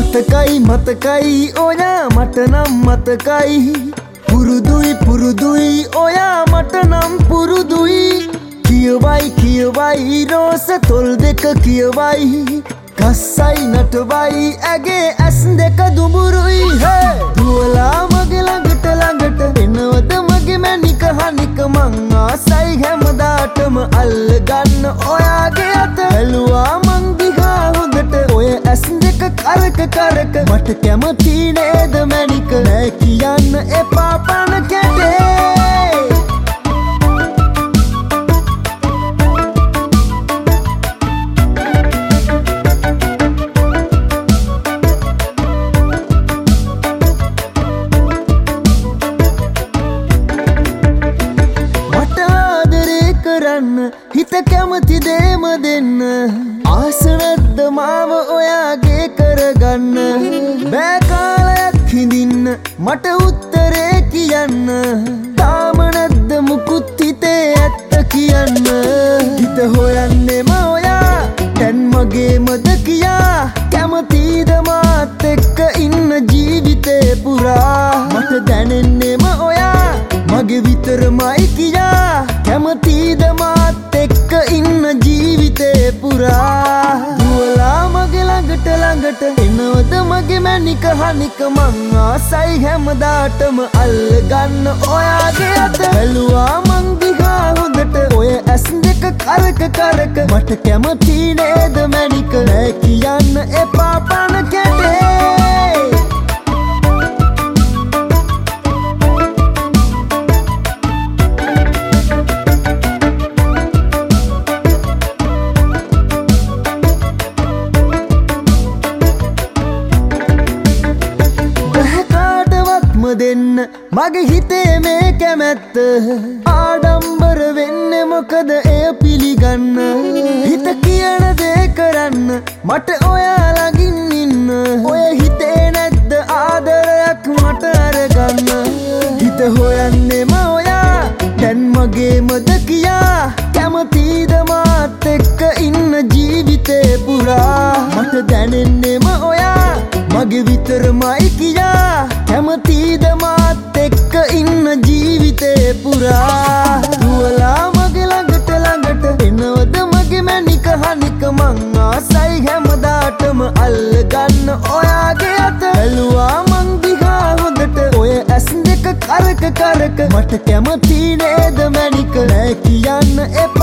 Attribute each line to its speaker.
Speaker 1: මතකයි ඔයා මට නම් මතකයි පුරුදුයි ඔයා මට නම් පුරුදුයි කියවයි රෝස තොල් දෙක කියවයි කස්සයි නටවයි ඇගේ ඇස් දෙක දුඹුරුයි දුවලා මගේ ළඟට එනවද මගේ මැනික හනික මං ආසයි හැමදාටම අල්ලගන්න ඔයාගේ අත ඇලුවා මං දිහා හොඳට ඔය ඇස් දෙක කරක මට කැමති නේද මැනික නෑ කියන්න එපා පන කැටේ හිත කැමති දේම දෙන්න ආස නැද්ද මාව ඔයාගේ කරගන්න බෑ කාලයක් හිඳින්න මට උත්තරේ කියන්න තාම නැද්ද මුකුත් හිතේ ඇත්ත කියන්න හිත හොයන්නේම ඔයා දැන් මගේමද කියා කැමතිද මාත් එක්ක ඉන්න ජීවිතේ පුරා මට දැනෙන්නේම ඔයා මගේ විතරමයි කියා කැමතිද මාත් එක්ක ඉන්න ජීවිතේ පුරා දුවලා මගේ ළඟට එනවද මගේ මැනික හනික මං ආසයි හැමදාටම අල්ලගන්න ඔයාගේ අත ඇලුවා මං දිහා හොඳට ඔය ඇස් දෙක කරක මට කැමති නේද මැනික නෑ කියන්න එපා පන කැටේ දෙන්න මගේ හිතේ මේ කැමැත්ත ආඩම්බර වෙන්නේ මොකද එය පිළිගන්න හිත කියන දේ කරන්න මට ඔයා ළඟින් ඉන්න ඔය හිතේ නැද්ද ආදරයක් මට අරගන්න හිත හොයන්නේම ඔයා දැන් මගේමද කියා කැමතිද මාත් එක්ක ඉන්න ජීවිතේ පුරා මට දැනෙන්නේම ඔයා මගේ විතරමයි කියා කැමතිද මාත් එක්ක ඉන්න ජීවිතේ පුරා දුවලා මගේ ළඟට එනවද මගේ මැනික හනික මං ආසයි හැමදාටම අල්ලගන්න ඔයාගේ අත ඇලුවා මං දිහා හොඳට ඔය ඇස් දෙක කරක මට කැමති නේද මැනික නෑ කියන්න එපා